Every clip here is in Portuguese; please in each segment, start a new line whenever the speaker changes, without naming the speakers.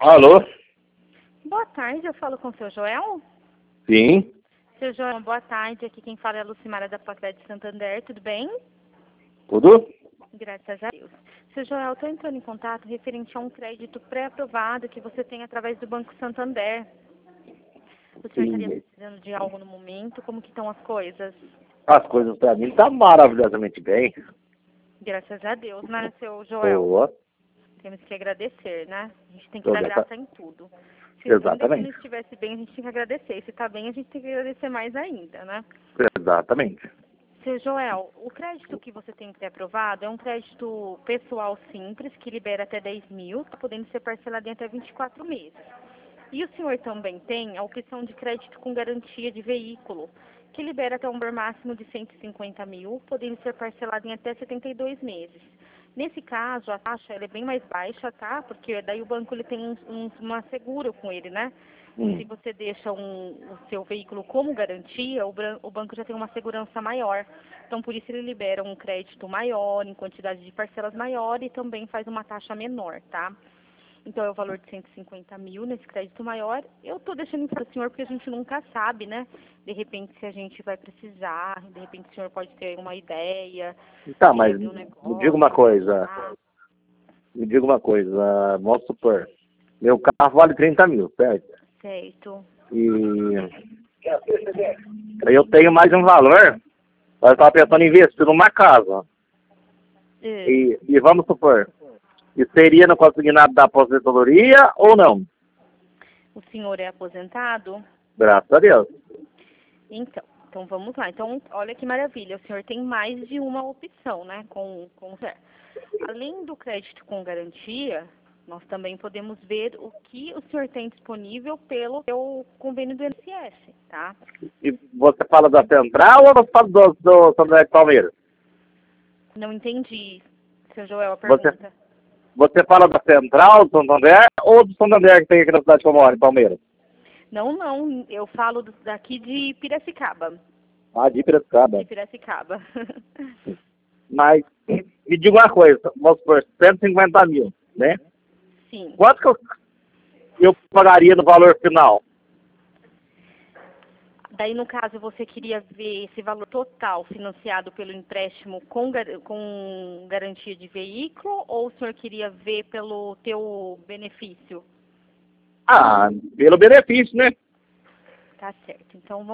Alô?
Boa tarde, eu falo com o seu Joel.
Sim.
Seu Joel, boa tarde. Aqui quem fala é a Lucimara da Placred de Santander, tudo bem?
Tudo?
Graças a Deus. Seu Joel, estou entrando em contato referente a um crédito pré-aprovado que você tem através do Banco Santander. O senhor estaria
Sim.
precisando de algo no momento? Como que estão as coisas?
As coisas pra mim tá maravilhosamente bem.
Graças a Deus, né, seu Joel?
Boa.
Temos que agradecer, né? A gente tem que dar graça em tudo. Ainda que não
Exatamente.
estivesse bem, a gente tem que agradecer. Se está bem, a gente tem que agradecer mais ainda, né?
Exatamente.
Seu Joel, o crédito que você tem pré-aprovado é um crédito pessoal simples, que libera até 10 mil, podendo ser parcelado em até 24 meses. E o senhor também tem a opção de crédito com garantia de veículo, que libera até um valor máximo de 150 mil, podendo ser parcelado em até 72 meses. Nesse caso, a taxa ela é bem mais baixa, tá? Porque daí o banco ele tem uma seguro com ele, né? Se você deixa o seu veículo como garantia, o banco já tem uma segurança maior. Então, por isso ele libera um crédito maior, em quantidade de parcelas maior e também faz uma taxa menor, tá? Então, é o valor de 150 mil nesse crédito maior. Eu estou deixando para o senhor porque a gente nunca sabe, né? De repente, se a gente vai precisar, de repente o senhor pode ter uma ideia.
Tá, mas
Ver um
me
negócio,
diga uma coisa.
ah,
Me diga uma coisa. Vamos supor. Meu carro vale 30 mil, certo?
certo.
E eu tenho mais um valor. Eu estava pensando em investir numa casa.
É.
E vamos supor. E seria no consignado da aposentadoria ou não?
O senhor é aposentado?
Graças a Deus.
Então vamos lá. Então, olha que maravilha. O senhor tem mais de uma opção, né? Além do crédito com garantia, nós também podemos ver o que o senhor tem disponível pelo seu convênio do INSS, tá?
E você fala da Central ou você fala do Santander de Palmeiras?
Não entendi, seu Joel, a
Você,
pergunta.
você fala da Central, do Santander ou do Santander que tem aqui na cidade que eu moro, em Palmeiras?
Não, eu falo daqui de Piracicaba.
Ah, de Piracicaba.
De Piracicaba.
Mas, me diga uma coisa, vamos supor, 150 mil, né?
Sim.
Quanto que eu pagaria no valor final?
Daí, no caso, você queria ver esse valor total financiado pelo empréstimo com garantia de veículo ou o senhor queria ver pelo teu benefício?
Ah, pelo benefício, né?
Tá certo. Então,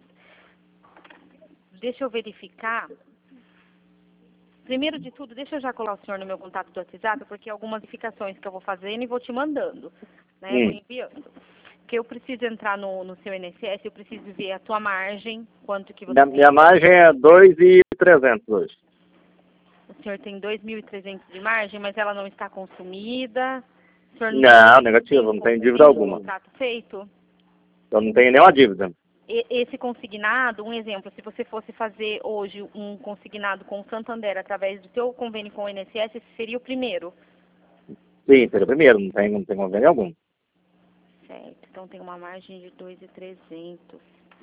deixa eu verificar. Primeiro de tudo, deixa eu já colocar o senhor no meu contato do WhatsApp, porque algumas verificações que eu vou fazendo e vou te mandando, né? Vou enviando. Porque eu preciso entrar no seu INSS, eu preciso ver a tua margem, quanto que você
Minha
tem.
margem é 2.300 hoje.
O senhor tem 2.300 de margem, mas ela não está consumida. O senhor
Não,
tem
negativo,
um
não tem dívida alguma.
contrato feito?
Eu não tenho nenhuma dívida.
Esse consignado, um exemplo, se você fosse fazer hoje um consignado com o Santander através do seu convênio com o INSS, esse seria o primeiro.
Sim, seria o primeiro, não tem convênio algum.
Certo, então tem uma margem de 2.300.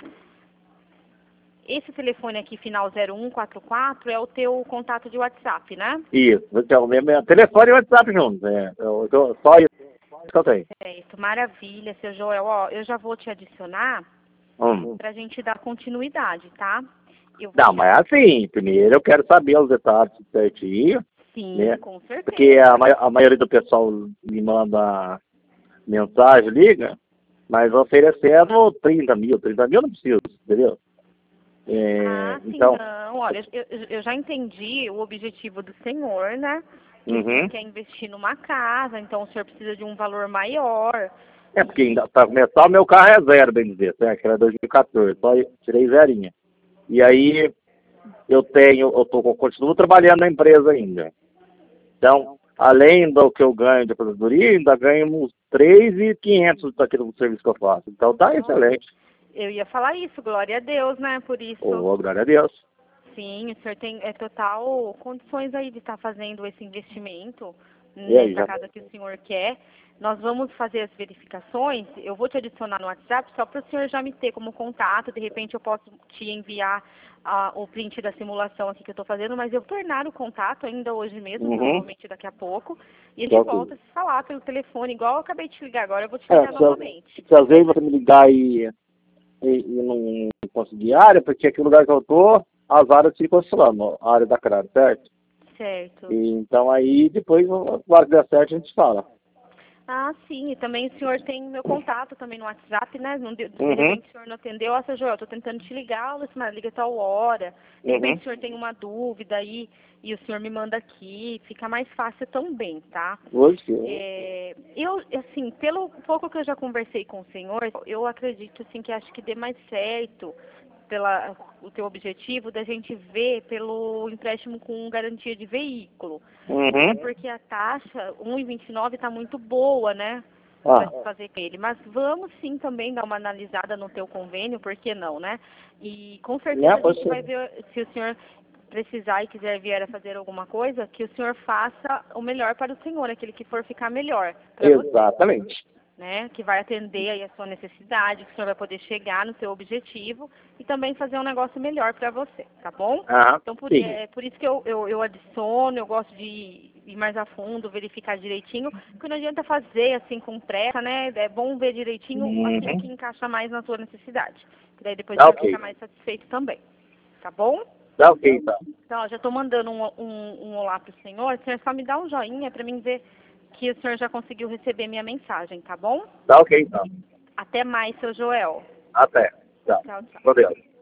Esse telefone aqui, final 0144, é o teu contato de WhatsApp, né?
Isso, é o mesmo telefone e WhatsApp juntos. Só isso que eu tenho.
Certo, maravilha, seu Joel. Ó, eu já vou te adicionar pra gente dar continuidade, tá?
Não, mas assim, primeiro eu quero saber os detalhes certinho,
Sim,
né?
com certeza.
Porque a maioria do pessoal me manda mensagem, liga, mas oferecendo 30 mil. 30 mil eu não preciso, entendeu?
Sim,
Então,
não. Olha, eu já entendi o objetivo do senhor, né? Que o senhor quer investir numa casa, então o senhor precisa de um valor maior.
porque ainda para começar o meu carro é zero, bem dizer, certo? Que era 2014, só tirei zerinha. E aí continuo trabalhando na empresa ainda. Então, além do que eu ganho de aposentadoria, ainda ganho uns 3.500 daquele serviço que eu faço. Então tá excelente.
Eu ia falar isso, glória a Deus, né? Por isso.
Oh, glória a Deus.
Sim, o senhor tem total condições aí de estar fazendo esse investimento, nessa casa que o senhor quer. Nós vamos fazer as verificações, eu vou te adicionar no WhatsApp só para o senhor já me ter como contato, de repente eu posso te enviar o print da simulação aqui que eu estou fazendo, mas eu tornar o contato ainda hoje mesmo, provavelmente daqui a pouco, e a gente volta a se falar pelo telefone, igual eu acabei de te ligar agora, eu vou te ligar novamente.
Se às vezes você me ligar e não conseguir área, porque aqui no lugar que eu estou, as áreas ficam oscilando, a área da CRAR, certo?
Certo.
E, então aí depois, na hora que der certo, a gente fala.
Ah, sim, e também o senhor tem meu contato também no WhatsApp, né? Não deu, de repente o senhor não atendeu, ó, seu Joel, tô tentando te ligar, mas liga tal hora. De repente o senhor tem uma dúvida aí e o senhor me manda aqui, fica mais fácil também, tá? Eu, assim, pelo pouco que eu já conversei com o senhor, eu acredito, assim, que acho que dê mais certo o teu objetivo da gente ver pelo empréstimo com garantia de veículo. Porque a taxa 1,29 está muito boa, né? Para fazer com ele. Mas vamos sim também dar uma analisada no teu convênio, por que não, né? E com certeza a gente vai ver, se o senhor precisar e quiser vier a fazer alguma coisa, que o senhor faça o melhor para o senhor, aquele que for ficar melhor.
Exatamente.
Você, né? Que vai atender aí a sua necessidade, que o senhor vai poder chegar no seu objetivo e também fazer um negócio melhor para você, tá bom? Então, por isso que eu adiciono, eu gosto de ir mais a fundo, verificar direitinho, porque não adianta fazer assim com pressa, né? É bom ver direitinho aquilo que encaixa mais na sua necessidade. Que daí depois você vai ficar mais satisfeito também, tá bom?
Tá ok, tá.
Então, ó, já estou mandando um olá pro senhor. O senhor só me dá um joinha para mim ver que o senhor já conseguiu receber minha mensagem, tá bom?
Tá ok, tá.
Até mais, seu Joel.
Até. Tchau.
Tchau, tchau.
Valeu.